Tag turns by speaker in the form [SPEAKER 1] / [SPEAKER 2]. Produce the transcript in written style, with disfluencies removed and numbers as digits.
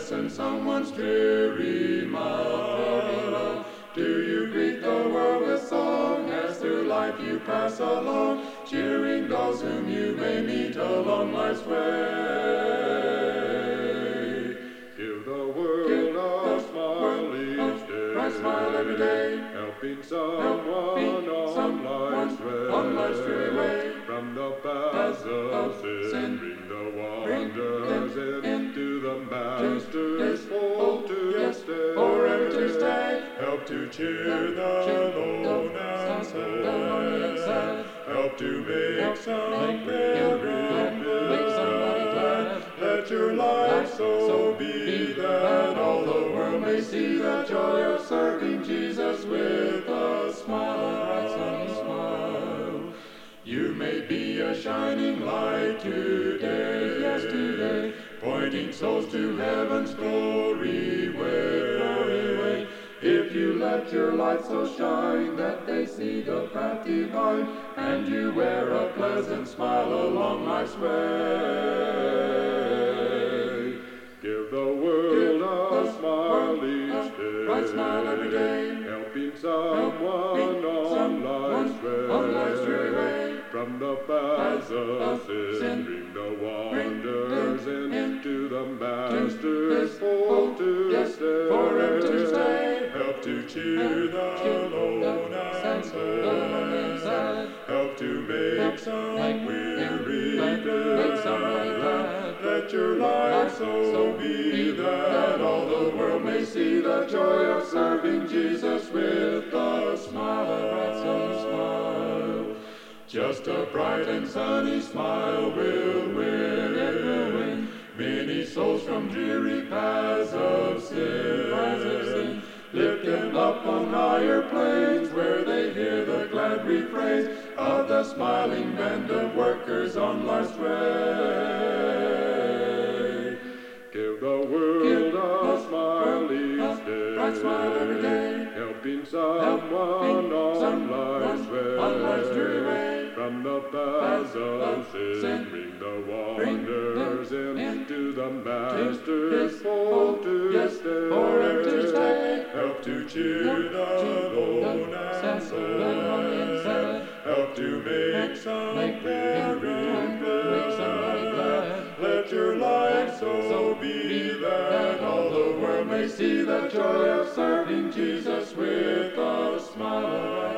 [SPEAKER 1] lessen someone's dreary month? Do you greet the world with song as through life you pass along, cheering those whom you may meet along life's way?
[SPEAKER 2] Give the world a smile each day,
[SPEAKER 1] bright smile every day,
[SPEAKER 2] helping someone on life's way. From the paths of sin, bring the wanderers into the Master's fold to stay,
[SPEAKER 1] forever to stay.
[SPEAKER 2] Help to cheer the lone and sad, help to make some pilgrim glad. Let your life so be that all the world may see the joy of serving Jesus with a smile, bright sunny smile. You may be a shining light today, yes today, pointing souls to heaven's glory way. If you let your light so shine that they see the path divine, and you wear a pleasant smile along life's way. Give the world a smile each day,
[SPEAKER 1] bright smile every day,
[SPEAKER 2] helping someone on life's way. From the paths of sin, bring the wanderers into the Master's fold to stay,
[SPEAKER 1] forever to stay.
[SPEAKER 2] Help to cheer the lone and sad, help to make some weary glad. Let your light so be that all the world may see the joy of serving Jesus with a smile, a bright sunny smile. Just a bright and sunny smile will win many souls from dreary paths of sin. Lift them up on higher plains where they hear the glad refrains of the smiling band of workers on life's way. Give the world a smile each day,
[SPEAKER 1] bright smile every day,
[SPEAKER 2] helping someone on life's way. From the paths of sin, bring the wanderers into the Master's fold to stay,
[SPEAKER 1] forever to stay.
[SPEAKER 2] Help to cheer the lone and sad, help to make some pilgrim glad. Let your light so be that all the world may see the joy of serving Jesus with a smile.